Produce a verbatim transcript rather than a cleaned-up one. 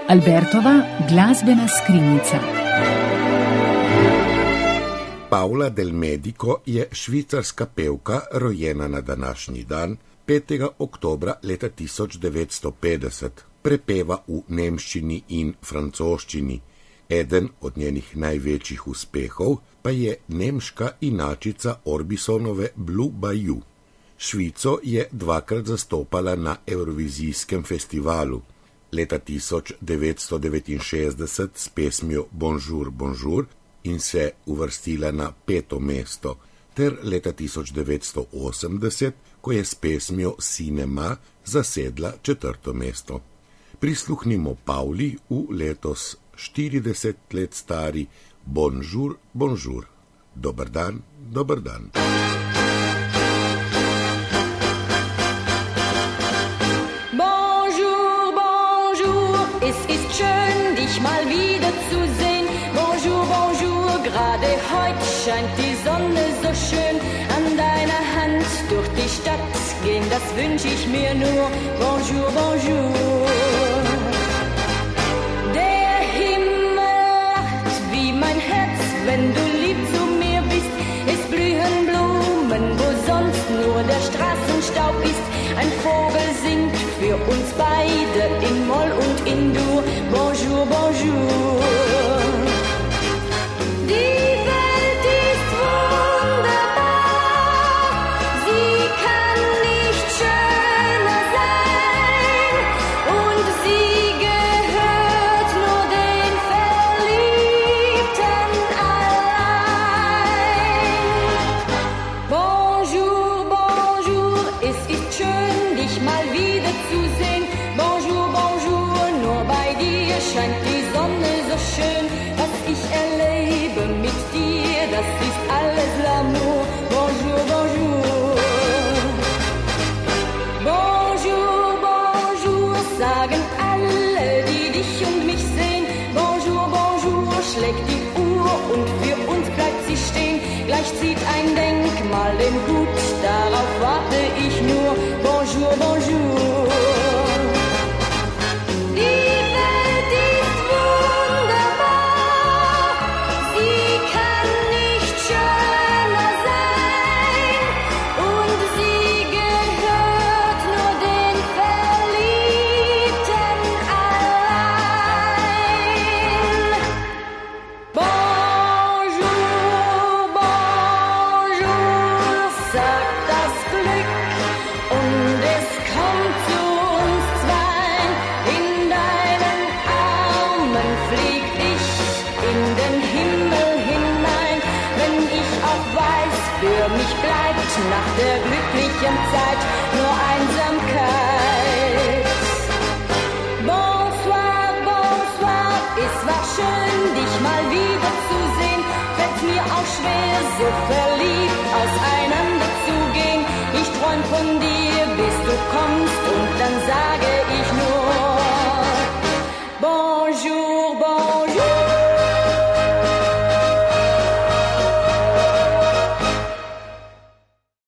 Albertova glazbena skrinjica. Paula Del Medico je švicarska pevka, rojena na današnji dan, petega oktobra leta tisoč devetsto petdeset. Prepeva v nemščini in francoščini. Eden od njenih največjih uspehov pa je nemška inačica Orbisonove Blue Bayou. Švico je dvakrat zastopala na Evrovizijskem festivalu. Leta tisoč devetsto devetinšestdeset s pesmijo Bonjour, bonjour in se uvrstila na peto mesto, ter leta tisoč devetsto osemdeset, ko je s pesmijo Cinema zasedla četrto mesto. Prisluhnimo Pauli v letos štirideset let stari Bonjour, bonjour. Dober dan, dober dan. Bonjour, bonjour, es ist schön, dich mal wieder zu sehen. Bonjour, bonjour, gerade heute scheint die Sonne so schön. An deiner Hand durch die Stadt gehen, das wünsch ich mir nur. Bonjour, bonjour. Wenn du lieb zu mir bist, es blühen Blumen, wo sonst nur der Straßenstaub ist. Ein Vogel singt für uns beide in Moll und in Dur. Bonjour, bonjour. Die Welt ist wunderbar, sie kann nicht schöner sein und sie gehört nur den Verliebten. Scheint die Sonne so schön, was ich erlebe mit dir, das ist alles L'amour. Bonjour, bonjour. Bonjour, bonjour, sagen alle, die dich und mich sehen. Bonjour, bonjour, schlägt die Uhr und für uns bleibt sie stehen. Gleich zieht ein Denkmal den Hut, darauf warte ich nur. Bonjour, bonjour. Für mich bleibt nach der glücklichen Zeit nur Einsamkeit. Bonsoir, bonsoir, es war schön, dich mal wieder zu sehen. Fällt mir auch schwer, so verliebt aus einer